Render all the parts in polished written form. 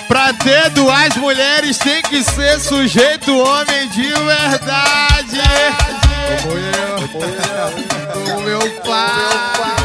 Pra ter duas mulheres tem que ser sujeito homem de verdade. Como meu pai.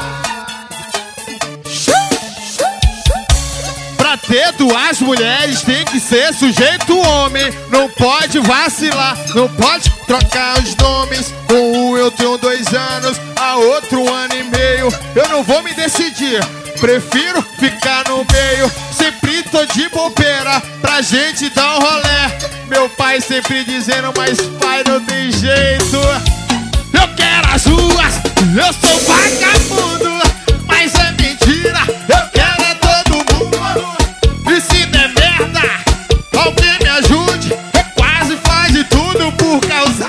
Pra ter duas mulheres tem que ser sujeito homem. Não pode vacilar, não pode trocar os nomes. Com um eu tenho 2 anos, a outro 1 ano e meio. Eu não vou me decidir, prefiro ficar no meio. Sempre tô de bobeira pra gente dar um rolé. Meu pai sempre dizendo, mas pai não tem jeito. Eu quero as ruas, eu sou vagabundo. Mas é mentira, eu quero é todo mundo. E se der merda, alguém me ajude. Eu quase faz de tudo por causa.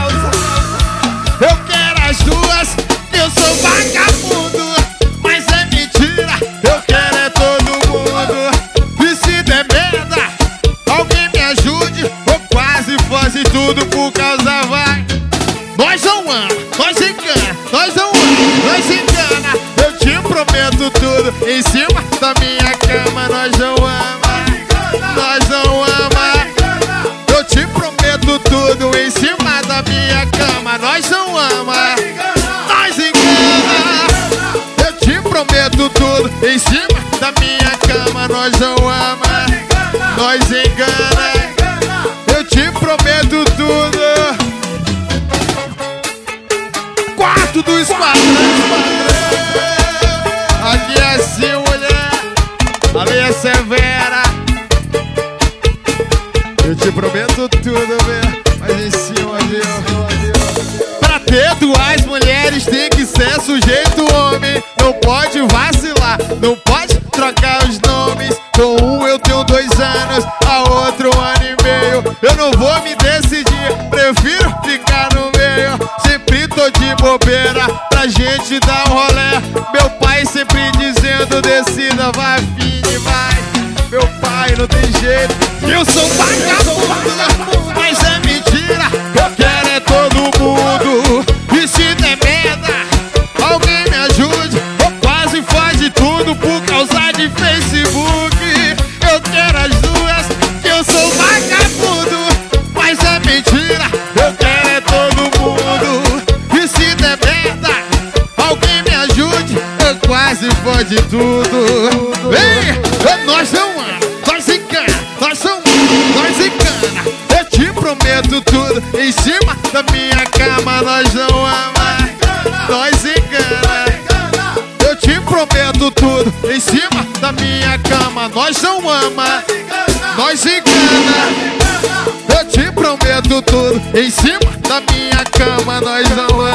Eu quero as ruas, eu sou vagabundo. Mas é mentira, eu quero é todo mundo. E se der merda, alguém me ajude. Eu quase faz de tudo por causa vai. Nós não ama, nós engana, nós não ama, nós engana. Eu te prometo tudo em cima da minha cama. Nós não ama, nós não ama. Eu te prometo tudo em cima da minha cama. Nós não ama, nós engana. Eu te prometo tudo em cima da minha cama. Nós não ama, nós engana. Eu te prometo tudo. Quarto do esquadrão. Aqui é assim, mulher. A lei é severa. Eu te prometo tudo, velho. Mas em cima, viu? Pra ter duas mulheres tem que ser sujeito homem. Não pode vacilar, não pode trocar os nomes. Com um eu tenho 2 anos, a outro 1 ano e meio. Eu não vou me decidir, prefiro ficar no meio. Sempre tô de bobeira pra gente dar um rolé. Meu pai sempre dizendo, decida, vai filho, vai. Meu pai não tem jeito, eu sou vagabundo. Mas é mentira, eu quero é todo mundo. E se der merda, alguém me ajude. Eu quase faz de tudo por causa de Facebook. Eu quero as duas, que eu sou vagabundo. Mas é mentira, eu quero é todo mundo. E se der merda, alguém me ajude. Eu quase faz de tudo. Ei, nós não ama, nós engana, nós não ama, nós engana. Eu te prometo tudo em cima da minha cama. Nós não ama, nós engana. Eu te prometo tudo em cima da minha cama. Nós não ama, nós engana. Eu te prometo tudo em cima da minha cama. Nós não ama.